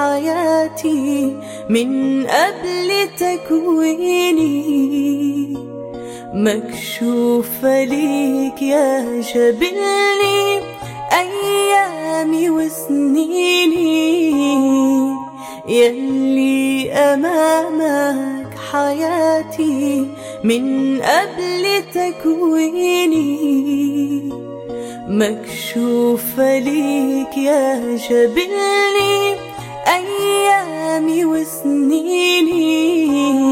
حياتي من قبل تكويني، مكشوفة ليك يا جابلني أيامي وسنيني، يلي أمامك حياتي من قبل تكويني، مكشوفة ليك يا جابلني أيامي وسنيني،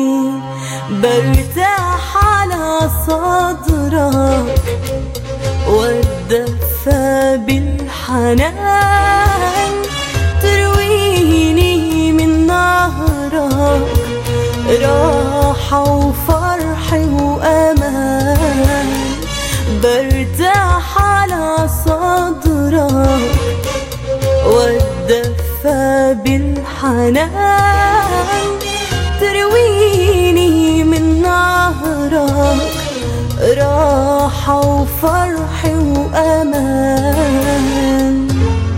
برتاح على صدرك واتدفى بالحنان، ترويني من نهرك راحة وفرح وأمان، برتاح على صدرك واتدفى بالحنان، ترويني من نهرك راحة وفرح وأمان.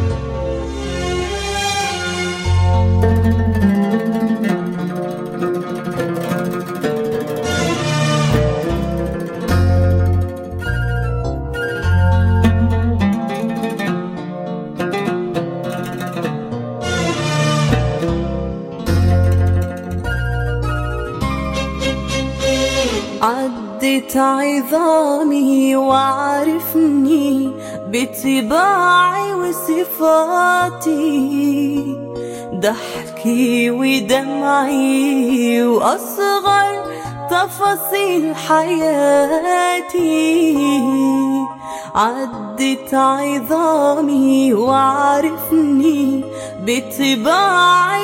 عدت عظامي وعرفني بطباعي وصفاتي، ضحكي ودمعي وأصغر تفاصيل حياتي، عدت عظامي وعرفني بطباعي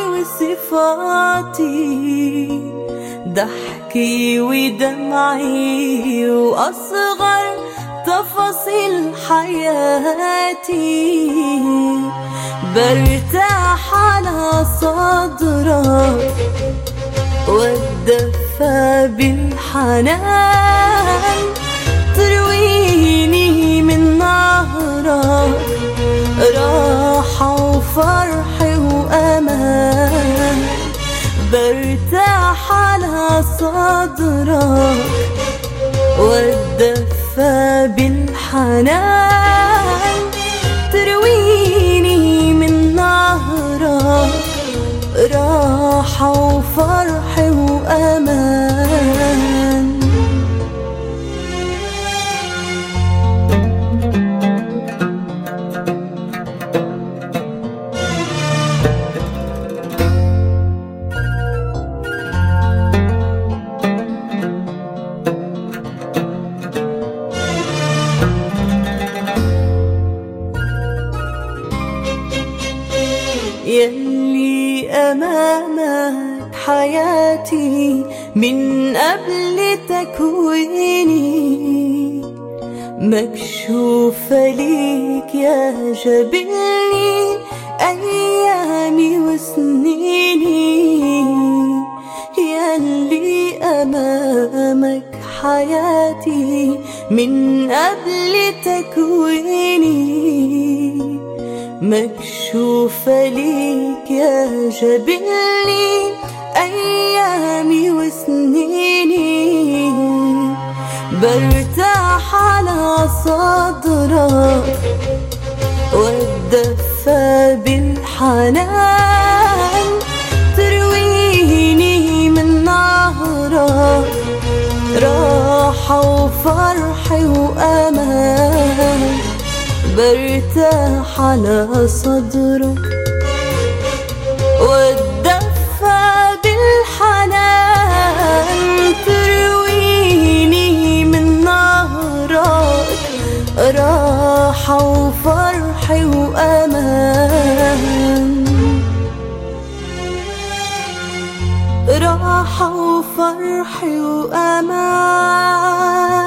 وصفاتي، ضحكي ودمعي وأصغر تفاصيل حياتي، برتاح على صدرك واتدفى بالحنان، ترويني من نهرك راحة وفرح وأمان، برتاح على صدرك واتدفى بالحنان، ترويني من نهرك راحة وفرح وأمان. يلي أمامك حياتي من قبل تكويني، مكشوفة ليك يا جابلني أيامي وسنيني، يلي أمامك حياتي من قبل تكويني، مكشوفة ليك يا جابلني أيامي وسنيني، برتاح على صدرك واتدفى بالحنان، ترويني من نهرك راحة وفرح وأمان، برتاح على صدرك واتدفى بالحنان، ترويني من نهرك راحة وفرح وأمان، راحة وفرح وأمان.